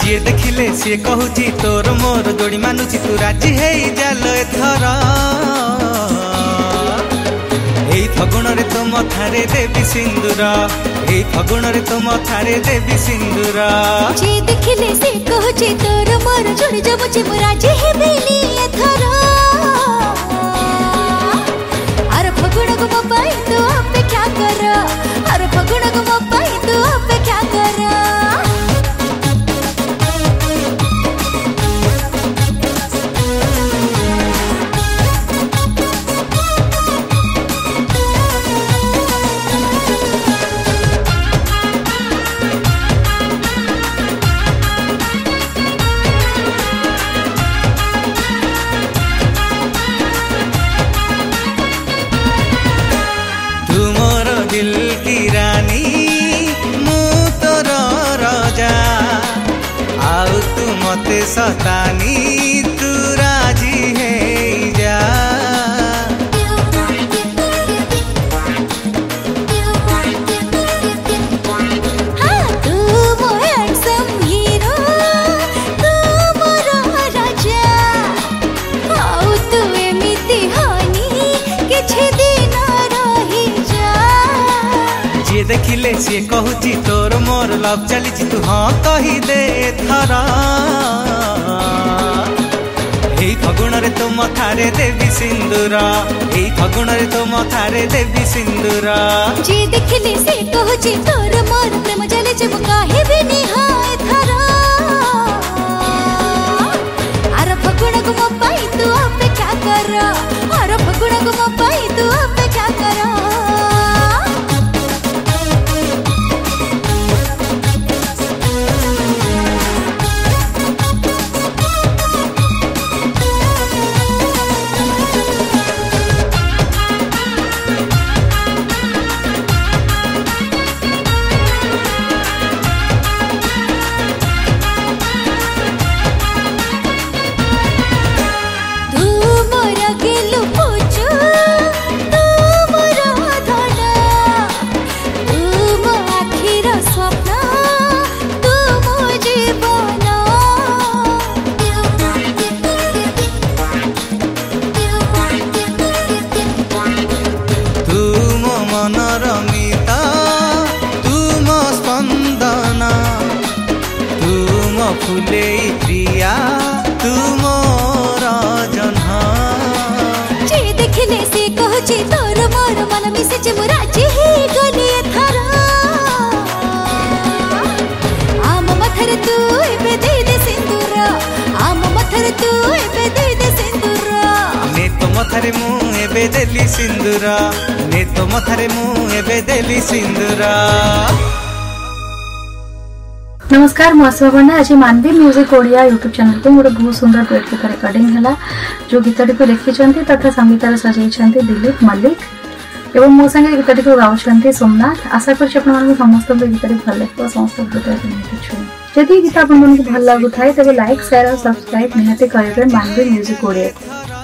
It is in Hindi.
जी देखिले सी कहूची तोर मोर जोड़ी मानुची तू राजी है जाल एथर एई फगुण रे तो मथारे देवी सिंदूर एई फगुण रे तो मथारे देवी सिंदूर जी देखिले सी कहूची तोर मोर जोड़ी जमुची मु राजी है बेली एथर अरे फगुण को मोबाई तू अपेक्षा कर अरे फगुण को मोबाई तू अपेक्षा कर दिल की रानी मु तोर राजा आउ तू मते सतानी तू राजी है जा हाँ तू मो हैंडसम हीरो तू मोर राजा आउ तू एमिति हनी किछि दिन रही जा जी देखिले सी कहूची तोर मोर लव चली तू हाँ कही दे थरा एई फगुण रे तो मथारे देवी सिंदूर एई फगुण रे तो मथारे देवी सिंदूर जी देखिले से कहूची तोर मोर प्रेम चले जब काहे भी निहाय थरा अरे फगुण को मोबाई तू अपेक्षा कर अरे फगुण को मोबाई तू अपेक्षा कर मनरमिता तुम स्पंदन तुम फुले प्रिया तुम रजना जी देखिले से कहूची तोर मोर मन मिसे मु राजी ही गली एथर आम मथर तू एबे दे दे सिंदूर आम मथर तू एबे दे दे सिंदूर ने तो मथरे मु एबे देली सिंदूर ने तो मथरे मु एबे देली सिंदूर। नमस्कार मुझे आज मानवी म्यूजिक ओडिया यूट्यूब चैनल को मोर बहुत सुंदर डुएट गीत रेकर्डिंग है जो गीतटी को लिखिं तथा संगीतार सजाई दिलीप मल्लिक एवं मो संगे गीतटी को गाँव सोमनाथ आशा कर समस्त गीतटी भल लगे समस्त जदि गीत आपको भल लगुए तेज लाइक शेयर और सब्सक्राइब निहाती करेंगे मानवी म्यूजिक ओडिया।